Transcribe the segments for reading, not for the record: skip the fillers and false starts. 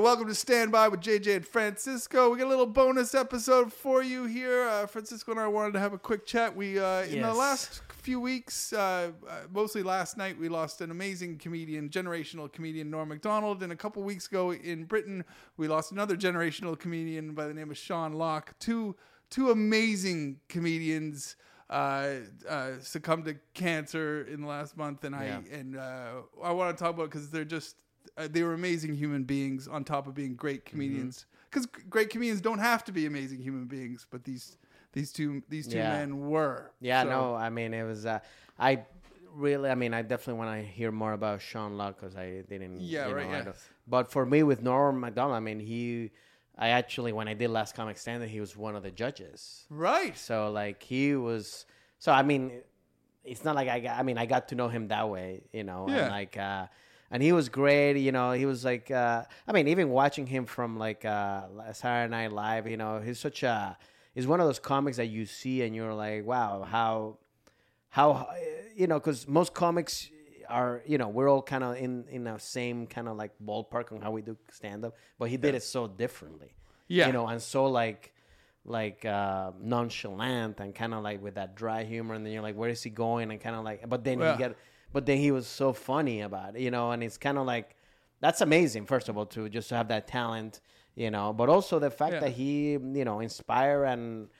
welcome to Stand By with JJ and Francisco. We got a little bonus episode for you here. Francisco and I wanted to have a quick chat. We in the last few weeks, mostly last night, we lost an amazing comedian, generational comedian, Norm Macdonald. And a couple weeks ago in Britain, we lost another generational comedian by the name of Sean Locke. Two amazing comedians succumbed to cancer in the last month, and I want to talk about it because they're just they were amazing human beings on top of being great comedians. Because great comedians don't have to be amazing human beings, but these two men were. Yeah, so. No, I mean it was. I definitely want to hear more about Sean Locke because I didn't. But for me, with Norm Macdonald, I mean I actually, when I did Last Comic Standing, he was one of the judges. Right. So, like, he was... So, I mean, it's not like I got to know him that way, you know. Yeah. And, like, and he was great, you know. He was, like... even watching him from, like, Saturday Night Live, you know, he's such a... He's one of those comics that you see and you're like, wow, how you know, because most comics... are, you know, we're all kind of in the same kind of like ballpark on how we do stand up, but he did it so differently, you know, and so like nonchalant and kind of like with that dry humor, and then you're like, where is he going? And kind of like, but then he was so funny about it, you know, and it's kind of like, that's amazing, first of all, to just have that talent, you know, but also the fact that he, you know, inspire and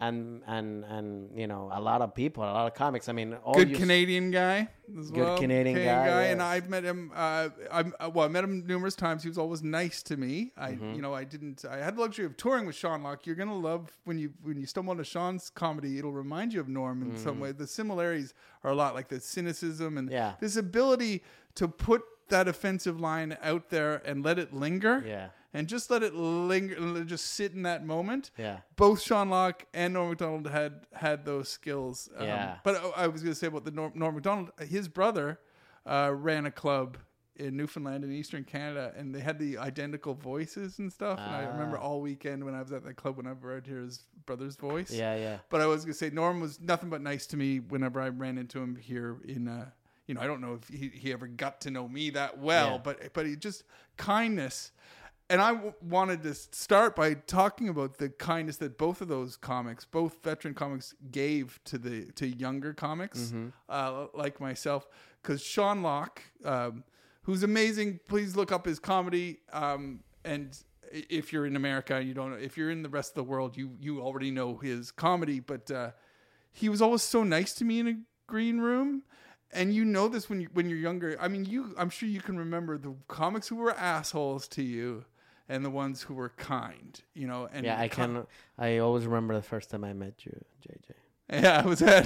you know, a lot of people, a lot of comics. I mean, good Canadian guy as well. Good Canadian guy. Yes. And I've met him. I met him numerous times. He was always nice to me. I had the luxury of touring with Sean Locke. You're gonna love when you stumble onto Sean's comedy. It'll remind you of Norm in some way. The similarities are a lot, like the cynicism and this ability to put that offensive line out there and let it linger. Yeah. And just let it linger, just sit in that moment. Yeah. Both Sean Locke and Norm Macdonald had those skills. But I was going to say about the Norm Macdonald, his brother ran a club in Newfoundland in Eastern Canada, and they had the identical voices and stuff. And I remember all weekend when I was at that club, whenever I'd hear his brother's voice. Yeah. But I was going to say, Norm was nothing but nice to me whenever I ran into him here in... you know, I don't know if he ever got to know me that well, but he just kindness. And I wanted to start by talking about the kindness that both of those comics, both veteran comics, gave to younger comics like myself. Because Sean Locke, who's amazing, please look up his comedy. And if you're in America and you don't know, if you're in the rest of the world, you already know his comedy. But he was always so nice to me in a green room. And you know this when you're younger. I mean, I'm sure you can remember the comics who were assholes to you. And the ones who were kind, you know. And I can. I always remember the first time I met you, JJ. Yeah, I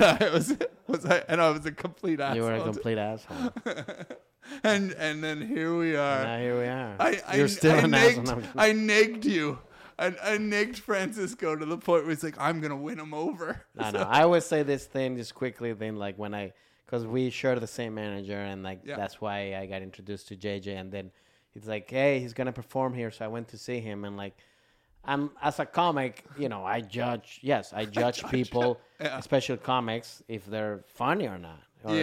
was a complete asshole. You were a complete asshole. and then here we are. Now here we are. You're still an asshole. I negged you. I negged Francisco to the point where he's like, I'm gonna win him over. No. I always say this thing just quickly. Then like because we share the same manager, and like that's why I got introduced to JJ, and then. He's like, hey, he's going to perform here. So I went to see him. And, like, as a comic, you know, I judge people, especially comics, if they're funny or not. Or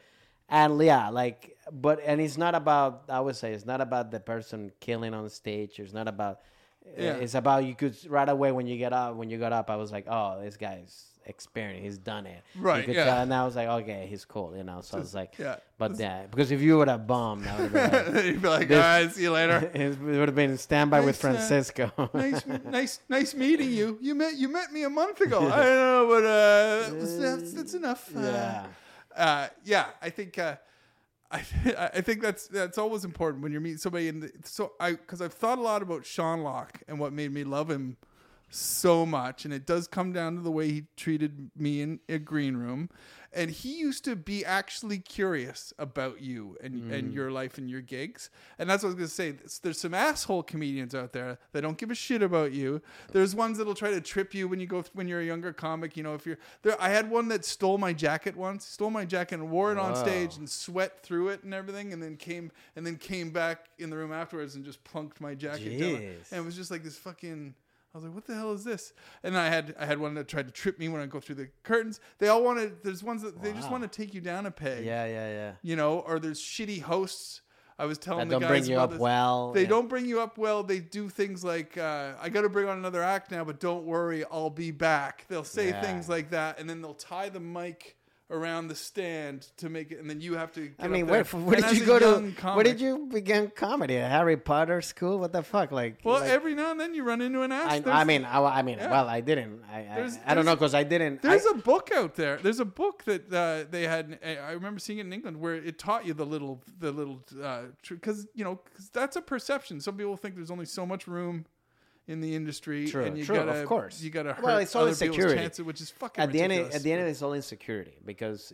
and it's not about, I would say, it's not about the person killing on stage. It's not about, it's about, you could, right away when you got up, I was like, oh, this guy's experienced, he's done it, right? Tell, and I was like, okay, he's cool, you know. So I was like, because if you would have bombed, that would have been like, you'd be like, all right, see you later. It would have been Stand By with Francisco. nice meeting you. You met me a month ago. I don't know, but that's enough. I think. I think that's always important when you're meeting somebody. Because I've thought a lot about Sean Locke and what made me love him so much, and it does come down to the way he treated me in a green room. And he used to be actually curious about you and your life and your gigs. And that's what I was going to say. There's some asshole comedians out there that don't give a shit about you. There's ones that'll try to trip you when you're a younger comic. You know, if you're there, I had one that stole my jacket once. Stole my jacket and wore it on stage and sweat through it and everything, and then came back in the room afterwards and just plunked my jacket down. And it was just like this fucking. I was like, what the hell is this? And I had one that tried to trip me when I go through the curtains. They all wanted, there's ones that they just want to take you down a peg. Yeah. You know, or there's shitty hosts. I was telling that the guys don't bring you about up this. well. They don't bring you up well. They do things like, I got to bring on another act now, but don't worry, I'll be back. They'll say things like that, and then they'll tie the mic around the stand to make it, and then you have to get where did you go to? Where did you begin comedy? A Harry Potter school? What the fuck? Every now and then you run into an act. I didn't. I don't know because I didn't. There's a book out there. There's a book that they had. I remember seeing it in England where it taught you the little, because that's a perception. Some people think there's only so much room in the industry, and you gotta, of course, you gotta hurt well, it's all other insecurity. people's chances, which is fucking at the ridiculous. At the end, it's all insecurity because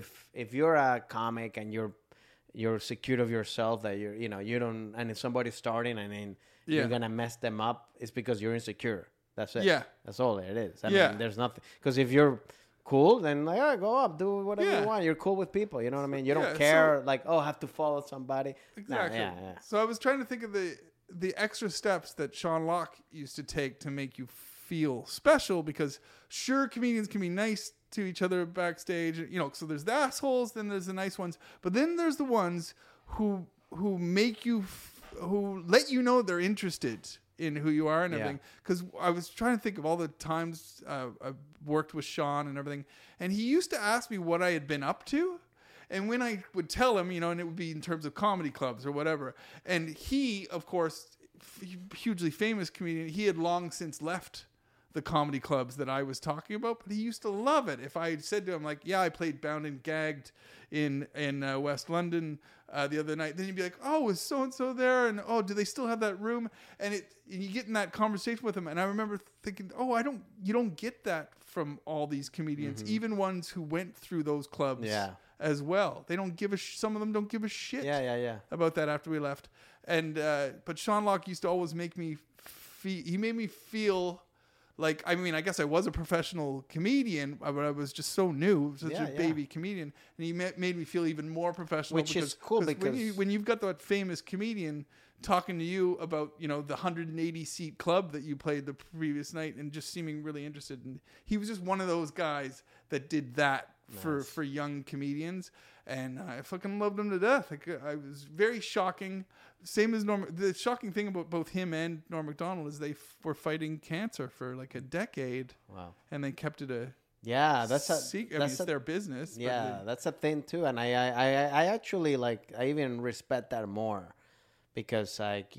if you're a comic and you're secure of yourself that you don't, and if somebody's starting and then you're gonna mess them up, it's because you're insecure. That's it. Yeah, that's all it is. I mean, there's nothing, because if you're cool, then go up, do whatever you want. You're cool with people. You know what I mean? You don't care I have to follow somebody. Exactly. No, So I was trying to think of the extra steps that Sean Locke used to take to make you feel special, because sure, comedians can be nice to each other backstage, so there's the assholes, then there's the nice ones, but then there's the ones who make you who let you know they're interested in who you are and everything. Because I was trying to think of all the times I've worked with Sean and everything, and he used to ask me what I had been up to. And when I would tell him, and it would be in terms of comedy clubs or whatever. And he, of course, hugely famous comedian, he had long since left the comedy clubs that I was talking about, but he used to love it. If I said to him, I played Bound and Gagged in West London the other night, then he'd be like, oh, is so-and-so there? And, oh, do they still have that room? And you get in that conversation with him. And I remember thinking, oh, you don't get that from all these comedians, even ones who went through those clubs. Yeah. As well, they don't give some of them don't give a shit about that after we left. And but Sean Locke used to always make me he made me feel like, I guess I was a professional comedian, but I was just so new, such a baby comedian, and he made me feel even more professional, which is cool, because when you've got that famous comedian talking to you about the 180 seat club that you played the previous night and just seeming really interested, and he was just one of those guys that did that. Nice. For young comedians, and I fucking loved him to death. I was very shocking. Same as Norm. The shocking thing about both him and Norm Macdonald is they were fighting cancer for like a decade. Wow! And they kept it that's a secret. It's their business. Yeah, that's a thing too. And I actually I even respect that more, because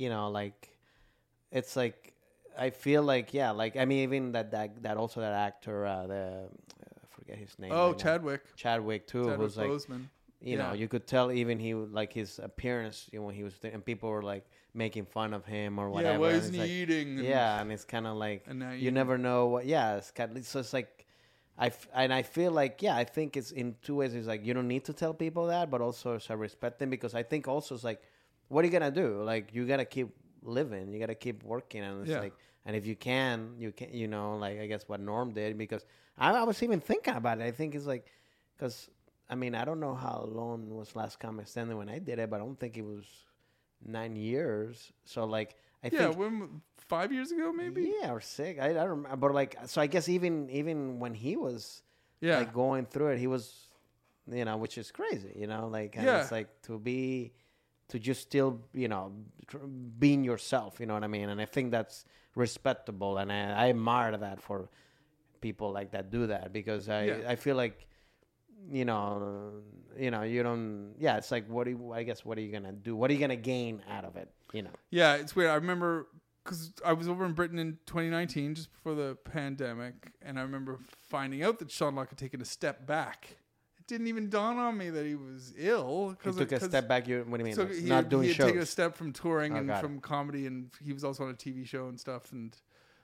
it's like I feel even that also that actor forget his name. Oh, Chadwick too. Who's Boseman. You could tell even he his appearance when he was there, and people were making fun of him or whatever. Yeah, why isn't he eating? And it's kind of you never know what. Yeah, it's kind of, so it's I feel I think it's in two ways. It's you don't need to tell people that, but also I respect them, because I think also it's what are you gonna do? You gotta keep living. You gotta keep working, and it's and if you can, I guess what Norm did, because I was even thinking about it. I think it's because I don't know how long was last Comic Standing when I did it, but I don't think it was 9 years. So I think 5 years ago maybe. Yeah, or 6. I don't remember. But so I guess even when he was going through it, he was which is crazy. It's to just still being yourself. You know what I mean? And I think that's respectable, and I admire that for people that do that, because I feel you don't it's what are you gonna do, what are you gonna gain out of it, Yeah, it's weird. I remember because I was over in Britain in 2019 just before the pandemic, and I remember finding out that Sean Locke had taken a step back. It didn't even dawn on me that he was ill. He took a step back. What do you mean? So not doing shows? He had taken a step from touring and from comedy, and he was also on a TV show and stuff, and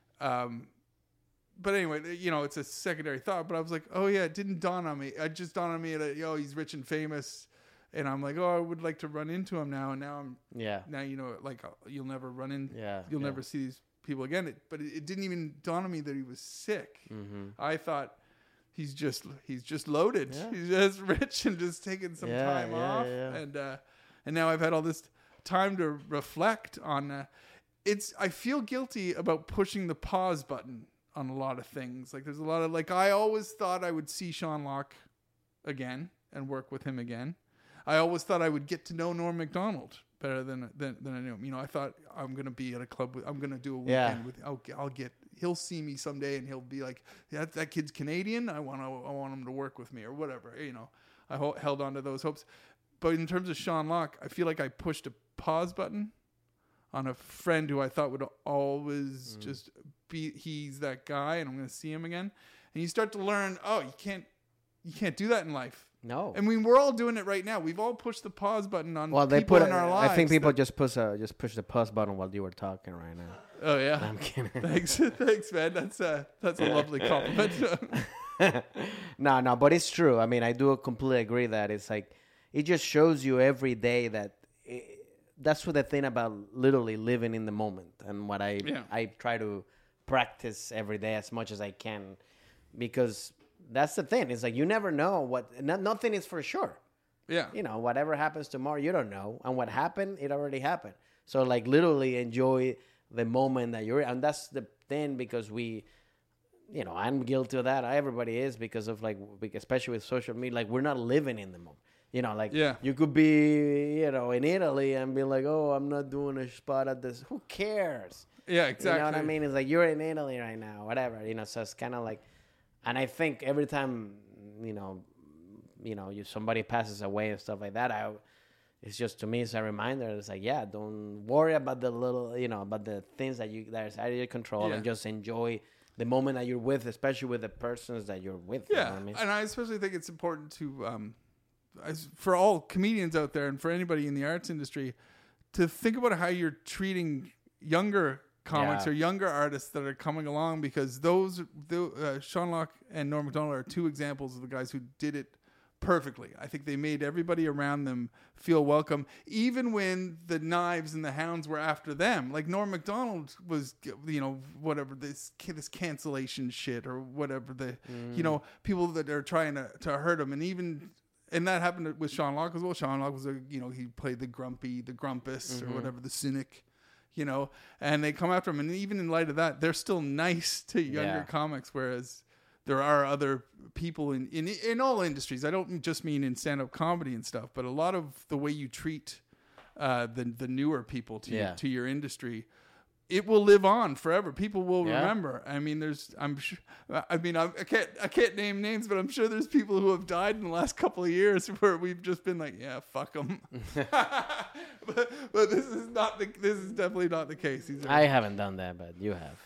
but anyway, it's a secondary thought. But I was like, oh yeah, it didn't dawn on me. It just dawned on me that he's rich and famous, and I'm like, oh, I would like to run into him now. And now now you'll never run in. Yeah, you'll never see these people again. But it didn't even dawn on me that he was sick. Mm-hmm. I thought he's just loaded. Yeah. He's just rich and just taking some time off. Yeah. And now I've had all this time to reflect on. I feel guilty about pushing the pause button on a lot of things. There's a lot of I always thought I would see Sean Locke again and work with him again. I always thought I would get to know Norm Macdonald better than I knew him. You know, I thought I'm gonna be at a club. I'm gonna do a weekend with. He'll see me someday, and he'll be like, that kid's Canadian. I want him to work with me or whatever. You know, I held on to those hopes. But in terms of Sean Lock, I feel like I pushed a pause button on a friend who I thought would always just be. He's that guy, and I'm gonna see him again. And you start to learn, you can't do that in life. No, I mean, we're all doing it right now. We've all pushed the pause button on they people put in our lives. I think people just push the pause button while you were talking right now. Oh yeah, I'm kidding. Thanks, man. That's a lovely compliment. No, but it's true. I mean, I do completely agree that it's like it just shows you every day that that's what the thing about literally living in the moment, and what I try to practice every day as much as I can, because that's the thing. It's like you never know nothing is for sure. Yeah. You know, whatever happens tomorrow, you don't know. And what happened, it already happened. So like literally enjoy the moment that you're in. And that's the thing, because I'm guilty of that. Everybody is, because of especially with social media, like we're not living in the moment. You know, like you could be, in Italy and be like, oh, I'm not doing a spot at this. Who cares? Yeah, exactly. You know what I mean? It's like you're in Italy right now, whatever. So it's kind of like, and I think every time, somebody passes away and stuff like that, it's just, to me, it's a reminder. It's like, don't worry about the little, about the things that are out of your control, and just enjoy the moment that you're with, especially with the persons that you're with. Yeah, you know what I mean? And I especially think it's important to, for all comedians out there and for anybody in the arts industry, to think about how you're treating younger comics or younger artists that are coming along, because Sean Lock and Norm Macdonald are two examples of the guys who did it perfectly. I think they made everybody around them feel welcome, even when the knives and the hounds were after them. Like Norm Macdonald was, whatever this cancellation shit or whatever people that are trying to hurt him, and that happened with Sean Lock as well. Sean Lock was he played the grumpus or whatever, the cynic. And they come after him. And even in light of that, they're still nice to younger comics, whereas there are other people in all industries. I don't just mean in stand-up comedy and stuff, but a lot of the way you treat the newer people to your industry, it will live on forever. People will remember. I mean, I can't name names, but I'm sure there's people who have died in the last couple of years where we've just been like, yeah, fuck them. but this is definitely not the case. I haven't done that, but you have.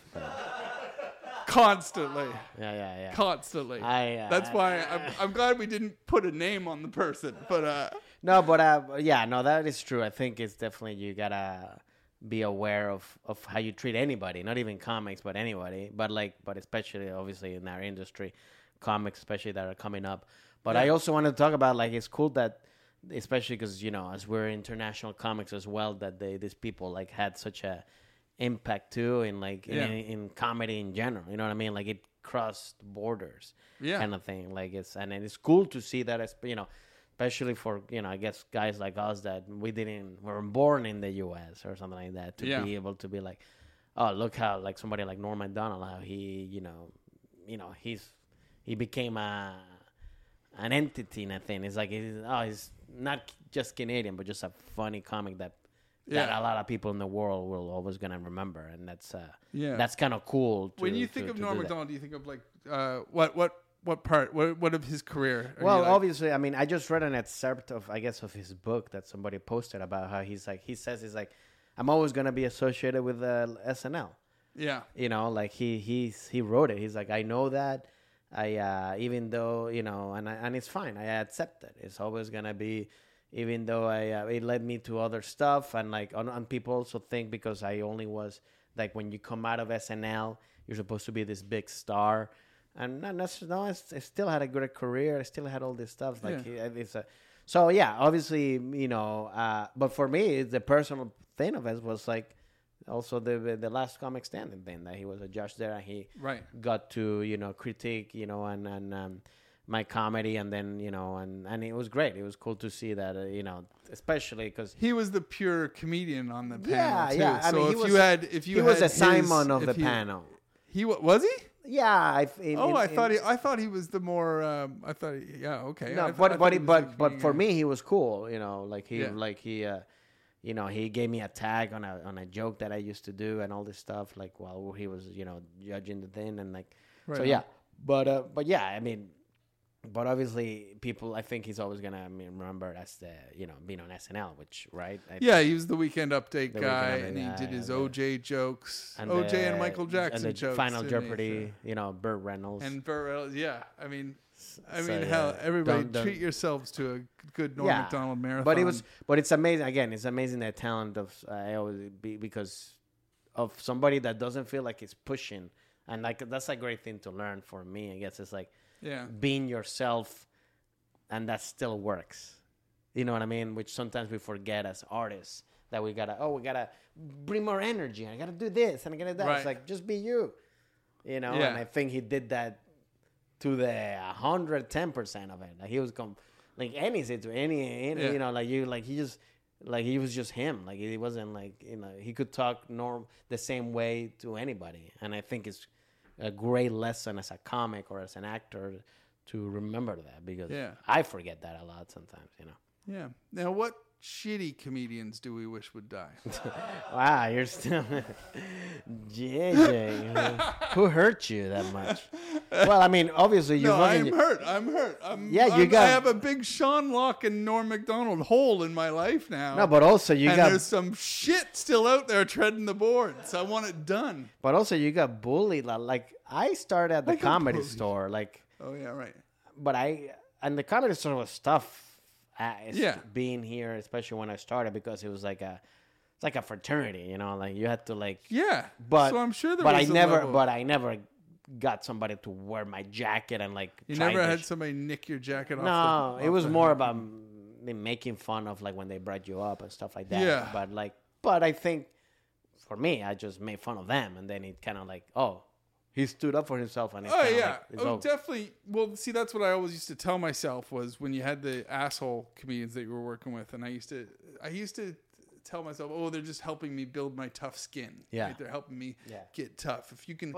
Constantly. Yeah. Constantly. That's why I'm glad we didn't put a name on the person. But that is true. I think it's definitely, you gotta be aware of how you treat anybody, not even comics, but anybody, but especially obviously in our industry, comics especially that are coming up. But I also wanted to talk about, like, it's cool that, especially because as we're international comics as well, that these people like had such a impact too in comedy in general. You know what I mean? Like it crossed borders, kind of thing. Like it's cool to see that, especially for, I guess guys like us that weren't born in the U.S. or something like that, to be able to be like, oh, look how, like, somebody like Norm Macdonald, how he, he became an entity in a thing. It's like, he's not just Canadian, but just a funny comic that a lot of people in the world will always gonna remember, and that's kind of cool. When you think of Norm Macdonald, do you think of like what part? What of his career? Well, obviously, I mean, I just read an excerpt of his book that somebody posted about how he says he's like, I'm always gonna be associated with SNL. Yeah. Like he wrote it. He's like, I know that. I even though and it's fine. I accept it. It's always gonna be, even though it led me to other stuff, and like and people also think because I only was like, when you come out of SNL, you're supposed to be this big star. And I still had a good career. I still had all this stuff. Like obviously, but for me, the personal thing of it was like also the last comic standing thing, that he was a judge there, and he got to critique and my comedy, and then and it was great. It was cool to see that especially because he was the pure comedian on the panel too. Yeah. I mean, he was a Simon of the panel. He was he? Yeah, I thought he was the more. Okay. No, but for me, he was cool. Like he you know, he gave me a tag on a joke that I used to do and all this stuff, like while he was, you know, judging the thing and like, right so on. Yeah, but yeah, I mean, but obviously people, I think he's always gonna remember as the, you know, being on SNL, which right? He was the Weekend Update guy, and he did his OJ jokes, and OJ and Michael Jackson and the jokes, Final Jeopardy, you know, Burt Reynolds and Burt Reynolds. Yeah, I mean, hell, everybody treat yourselves to a good Norm Macdonald marathon. But it's amazing. Again, it's amazing the talent of because of somebody that doesn't feel like it's pushing, and like that's a great thing to learn for me. I guess it's like being yourself, and that still works. You know what I mean? Which sometimes we forget as artists that we gotta bring more energy. I gotta do this and I gotta do that. Right. It's like just be you. You know, and I think he did that to the 110% of it. Like he was like any situation, you know, he was just him. Like he wasn't like, you know, he could talk the same way to anybody. And I think it's a great lesson as a comic or as an actor to remember that, because I forget that a lot sometimes, you know. Yeah. Now, what shitty comedians do we wish would die? Wow, you're still JJ. Who hurt you that much? Well, I mean, obviously you. No, I'm hurt. I have a big Sean Locke and Norm Macdonald hole in my life now. No, but also there's some shit still out there treading the boards. I want it done. But also you got bullied. Like I started at the Comedy Store. Like. Oh yeah, right. But the Comedy Store was tough. Being here, especially when I started, because it was like a fraternity, you know, like you had to like But so I'm sure there was I never got somebody to wear my jacket and like. You never had somebody nick your jacket off. No, it was more about making fun of like when they brought you up and stuff like that. Yeah. But I think for me, I just made fun of them, and then it kind of like, oh. He stood up for himself. And definitely. Well, see, that's what I always used to tell myself was when you had the asshole comedians that you were working with, and I used to tell myself, oh, they're just helping me build my tough skin. Yeah, right? They're helping me get tough. If you can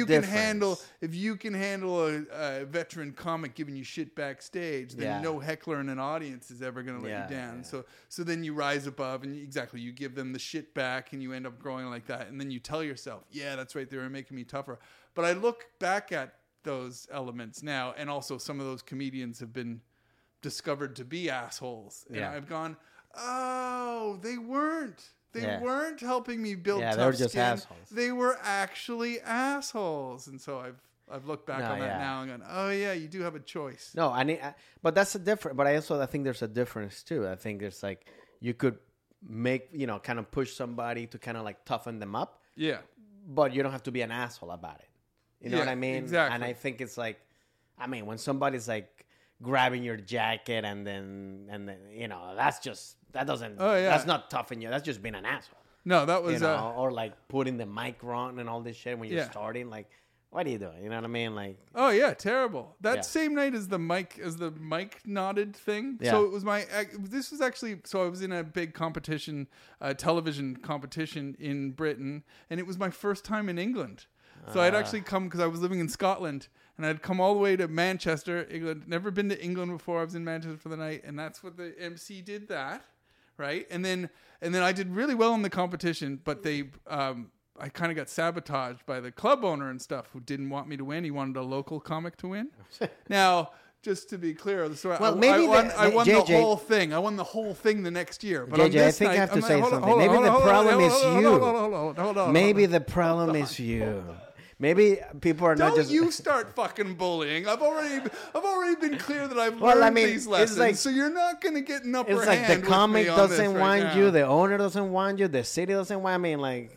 handle a veteran comic giving you shit backstage, then no heckler in an audience is ever going to let you down. So then you rise above, and you give them the shit back, and you end up growing like that. And then you tell yourself, yeah, that's right, they were making me tougher. But I look back at those elements now, and also some of those comedians have been discovered to be assholes. And I've gone, oh, they weren't. They weren't helping me build tough they were just skin. Assholes. They were actually assholes. And so I've looked back on that now and gone, oh yeah, you do have a choice. No, but that's a different. But I think there's a difference too. I think there's like you could make, you know, kind of push somebody to kind of like toughen them up. Yeah. But you don't have to be an asshole about it. You know what I mean? Exactly. And I think it's like, I mean, when somebody's like grabbing your jacket and then you know, that's not tough in you. That's just being an asshole. No, that was you know, or like putting the mic on and all this shit when you're starting. Like, what are you doing? You know what I mean? Like, oh yeah, terrible. That same night as the mic nodded thing. Yeah. So it was this was actually, so I was in a big competition, television competition in Britain, and it was my first time in England. So I'd actually come, because I was living in Scotland, and I'd come all the way to Manchester, England. Never been to England before. I was in Manchester for the night, and that's what the MC did that, right? And then I did really well in the competition, but I kind of got sabotaged by the club owner and stuff, who didn't want me to win. He wanted a local comic to win. Now, just to be clear, the story, I won the whole thing. I won the whole thing the next year. But JJ, I think I have to say something. Maybe the problem is you. Hold on. Maybe the problem is you. Maybe people are not just. Don't you start fucking bullying. I've already been clear that I've learned these lessons. Like, so you're not going to get an upper hand. It's like the comic doesn't want you, the owner doesn't want you, the city doesn't want me. Like,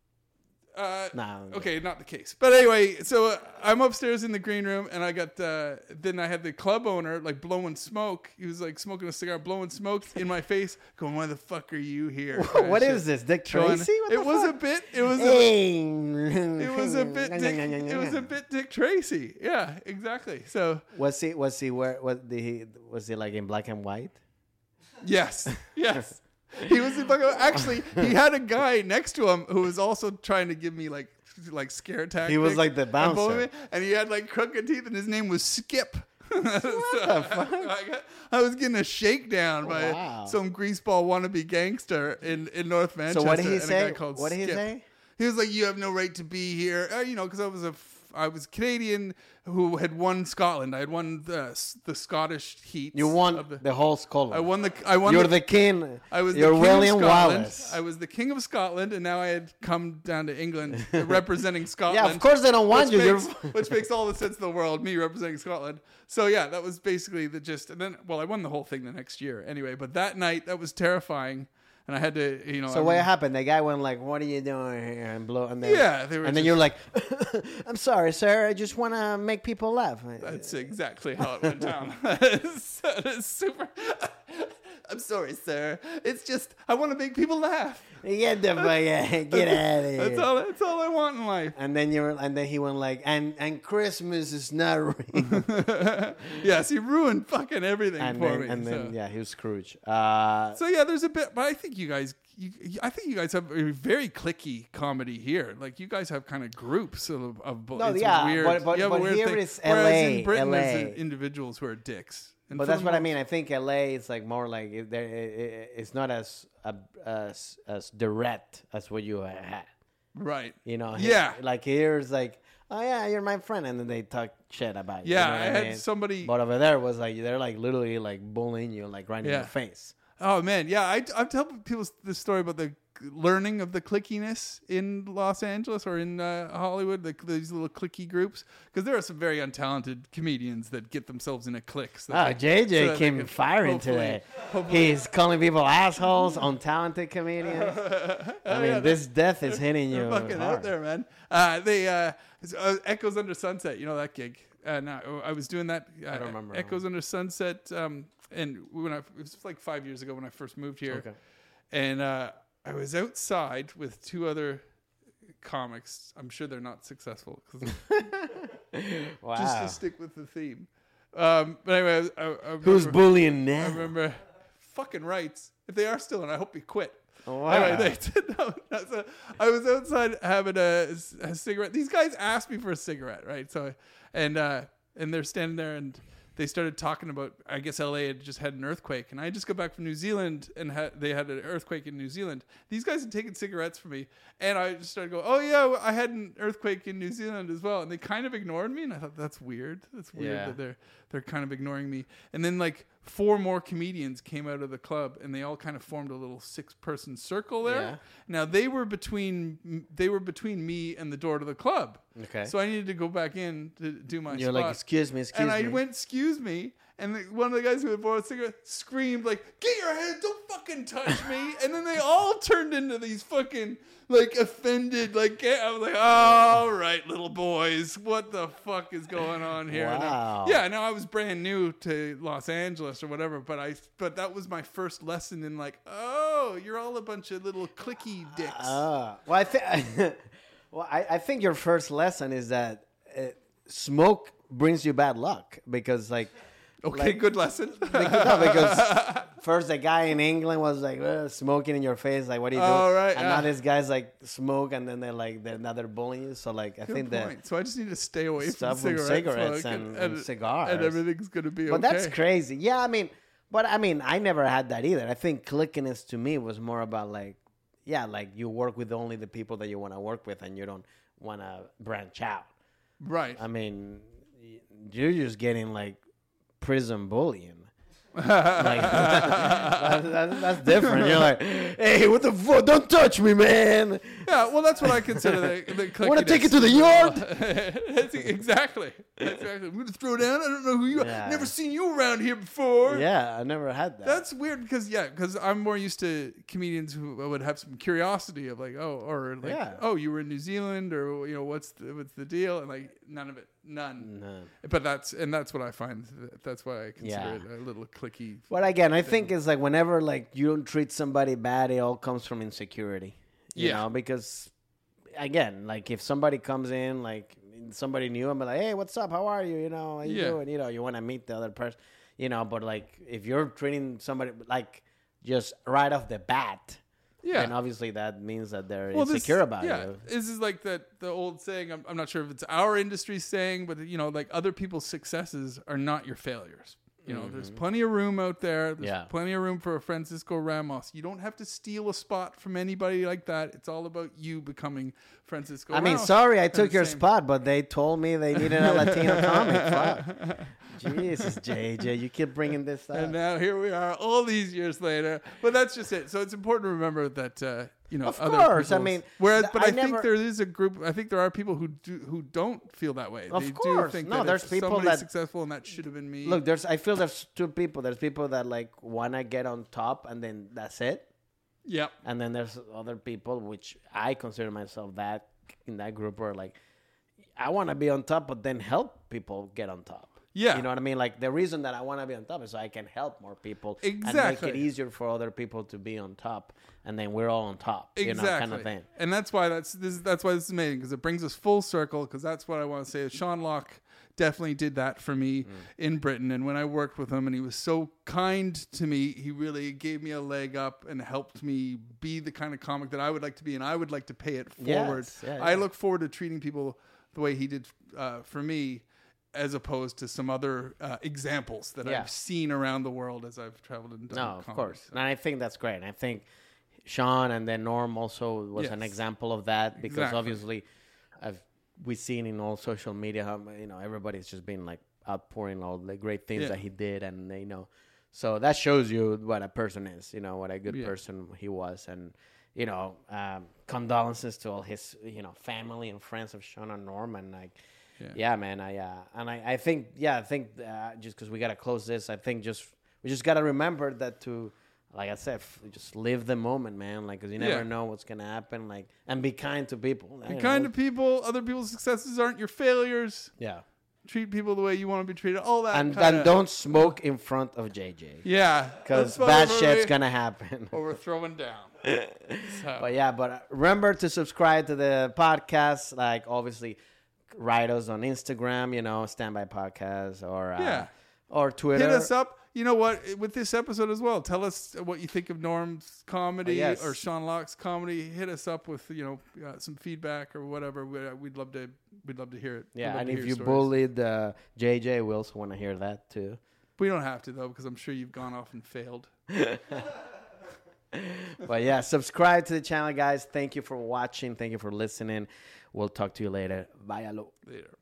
okay, not the case. But anyway, so I'm upstairs in the green room, and I got then I had the club owner like blowing smoke. He was like smoking a cigar, blowing smoke in my face, going, "Why the fuck are you here?" What is this, Dick Tracy? It was a bit Dick Tracy. Yeah, exactly. So was he like in black and white? Yes. He was actually, he had a guy next to him who was also trying to give me like scare tactics. He was like the bouncer. And he had like crooked teeth, and his name was Skip. I was getting a shakedown by some greaseball wannabe gangster in North Manchester. So what did he and say? A guy called What did he Skip. say? He was like, "You have no right to be here," because I was Canadian who had won Scotland. I had won the Scottish heat. You won the whole Scotland. I won You're the king. I was You're the king William of Scotland. Wallace. I was the king of Scotland, and now I had come down to England representing Scotland. Yeah, of course they don't want you. Which makes all the sense in the world, me representing Scotland. So yeah, that was basically the gist. And then, I won the whole thing the next year anyway. But that night, that was terrifying. And I had to, So what happened? The guy went like, "What are you doing here?" And then then you're like, "I'm sorry, sir. I just want to make people laugh." That's exactly how it went down. That is super. I'm sorry, sir. It's just I want to make people laugh. Get the fuck out! Get out of here. That's all I want in life. And then he went like, and Christmas is not real. Yes, he ruined fucking everything for me. And then he was Scrooge. So yeah, there's a bit, but I think you guys have a very cliquey comedy here. Like you guys have kind of groups of no, it's yeah, weird, but here thing. is Whereas LA. in Britain, LA. there's individuals who are dicks. And but that's what I mean. I think LA is like more like it's not as direct as what you had. Right. Yeah. Like here's like, "Oh yeah, you're my friend," and then they talk shit about you. Yeah, You know I what had somebody. But over there was like they're like literally like bullying you like right in your face. Oh man, yeah. I'm telling people this story about the learning of the clickiness in Los Angeles or in Hollywood, these little clicky groups, because there are some very untalented comedians that get themselves in a clique. JJ came firing today. He's calling people assholes, untalented comedians. I mean, this death is hitting you. Fucking hard. out there, man. Echoes Under Sunset. You know that gig? No, I was doing that. I don't remember. Echoes Under Sunset. And it was like 5 years ago when I first moved here. Okay. And I was outside with two other comics. I'm sure they're not successful. Wow. Just to stick with the theme. But anyway, I who's bullying now? I remember fucking rights. If they are still, and I hope you quit. Oh, wow. Anyway, so I was outside having a cigarette. These guys asked me for a cigarette, right? So, and they're standing there and they started talking about, I guess LA had just had an earthquake, and I just got back from New Zealand, and they had an earthquake in New Zealand. These guys had taken cigarettes from me, and I just started going, "Oh yeah, I had an earthquake in New Zealand as well," and they kind of ignored me, and I thought that's weird. That's weird that they're kind of ignoring me. And then like 4 more comedians came out of the club, and they all kind of formed a little 6-person circle there. Yeah. Now they were between me and the door to the club. Okay. So I needed to go back in to do my spot. You're like, excuse me. And I went, "Excuse me." And one of the guys who had bought a cigarette screamed like, "Get your head, don't fucking touch me." And then they all turned into these fucking like offended, like, I was like, "All right, little boys, what the fuck is going on here?" Wow. Now I was brand new to Los Angeles or whatever, but that was my first lesson in like, oh, you're all a bunch of little clicky dicks. I think your first lesson is that smoke brings you bad luck because like. Okay, good lesson. Because first the guy in England was like smoking in your face, like, "What are you doing?" Oh, right, and now this guy's like smoke, and then they're bullying you. So like, I think that. So I just need to stay away from cigarettes and cigars, and everything's gonna be okay. But that's crazy. Yeah, I mean, I never had that either. I think clickiness to me was more about like, like you work with only the people that you want to work with, and you don't want to branch out. Right. I mean, you're just getting like prison bullying. Like, that's different. You're like, "Hey, what the fuck? Don't touch me, man." Yeah, well, that's what I consider the clickiness. Want to take it to the yard? Exactly. I'm going to throw down. I don't know who you are. Never seen you around here before. Yeah, I never had that. That's weird because I'm more used to comedians who would have some curiosity of like, oh, you were in New Zealand, or what's the deal, and like none of it. None. But that's what I find. That's why I consider it a little clicky. But again, I think it's like whenever like you don't treat somebody bad, it all comes from insecurity. You know, because again, like if somebody comes in, like somebody new, I'm like, "Hey, what's up? How are you? How you doing?" You want to meet the other person, but like if you're treating somebody like just right off the bat, Yeah. And obviously that means that they're insecure about you. This is like the old saying. I'm not sure if it's our industry saying, but like other people's successes are not your failures. There's plenty of room out there. There's plenty of room for a Francisco Ramos. You don't have to steal a spot from anybody like that. It's all about you becoming Francisco Ramos. I mean, sorry I took your spot, but they told me they needed a Latino comic. Fuck. Jesus, JJ, you keep bringing this up. And now here we are all these years later. But that's just it. So it's important to remember that, of course. I mean, but I think there is a group. I think there are people who don't feel that way. Of course. Do think no, that there's people that successful and that should have been me. Look, I feel there's two people. There's people that like want to get on top and then that's it. Yep. And then there's other people, which I consider myself that in that group, where like I want to be on top, but then help people get on top. Yeah. You know what I mean? Like the reason that I want to be on top is so I can help more people and make it easier for other people to be on top. And then we're all on top, kind of thing. And that's why that's why this is amazing, because it brings us full circle, because that's what I want to say. Sean Locke definitely did that for me in Britain. And when I worked with him and he was so kind to me, he really gave me a leg up and helped me be the kind of comic that I would like to be, and I would like to pay it forward. Yes. Yeah, I look forward to treating people the way he did for me, as opposed to some other examples that I've seen around the world as I've traveled and done comedy. Of course. And I think that's great. And I think Sean and then Norm also was an example of that, because obviously we've seen in all social media how everybody's just been like outpouring all the great things that he did, and so that shows you what a person is, what a good person he was. And condolences to all his family and friends of Sean and Norm, and like man, I think just because we gotta close this, I think we just gotta remember that to, like I said, just live the moment, man. Like, because you never know what's gonna happen. Like, and be kind to people. Be kind to people. Other people's successes aren't your failures. Yeah. Treat people the way you want to be treated. All that. And don't smoke in front of JJ. Yeah. Because bad shit's gonna happen. Or we're throwing down. But remember to subscribe to the podcast. Like, obviously, write us on Instagram. Standby Podcast or Twitter. Hit us up. You know what? With this episode as well, tell us what you think of Norm's comedy or Sean Locke's comedy. Hit us up with some feedback or whatever. We'd love to hear it. Yeah, and if you bullied JJ, we also want to hear that too. We don't have to though, because I'm sure you've gone off and failed. But subscribe to the channel, guys. Thank you for watching. Thank you for listening. We'll talk to you later. Bye, hello. Later.